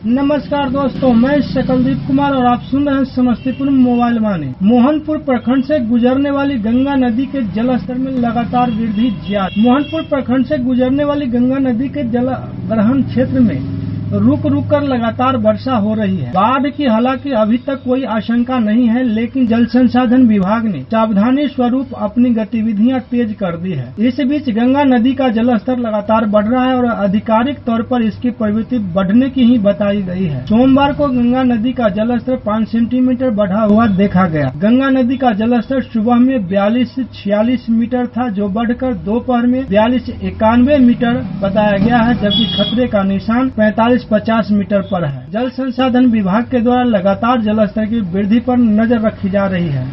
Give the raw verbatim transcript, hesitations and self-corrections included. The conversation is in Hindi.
नमस्कार दोस्तों, मैं सकलदीप कुमार और आप सुन रहे हैं समस्तीपुर मोबाइल वाणी। मोहनपुर प्रखंड से गुजरने वाली गंगा नदी के जलस्तर में लगातार वृद्धि जारी। मोहनपुर प्रखंड से गुजरने वाली गंगा नदी के जलग्रहण क्षेत्र में रुक रुक कर लगातार वर्षा हो रही है। बाढ़ की हालांकि अभी तक कोई आशंका नहीं है, लेकिन जल संसाधन विभाग ने सावधानी स्वरूप अपनी गतिविधियां तेज कर दी है। इस बीच गंगा नदी का जलस्तर लगातार बढ़ रहा है और आधिकारिक तौर पर इसकी प्रवृत्ति बढ़ने की ही बताई गई है। सोमवार को गंगा नदी का जलस्तर पाँच सेंटीमीटर बढ़ा हुआ देखा गया। गंगा नदी का जलस्तर सुबह में बयालीस से छियालीस मीटर था, जो बढ़कर दोपहर में बयालीस से इक्यानवे मीटर बताया गया है, जबकि खतरे का निशान पैंतालीस पचास मीटर पर है। जल संसाधन विभाग के द्वारा लगातार जलस्तर की वृद्धि पर नजर रखी जा रही है।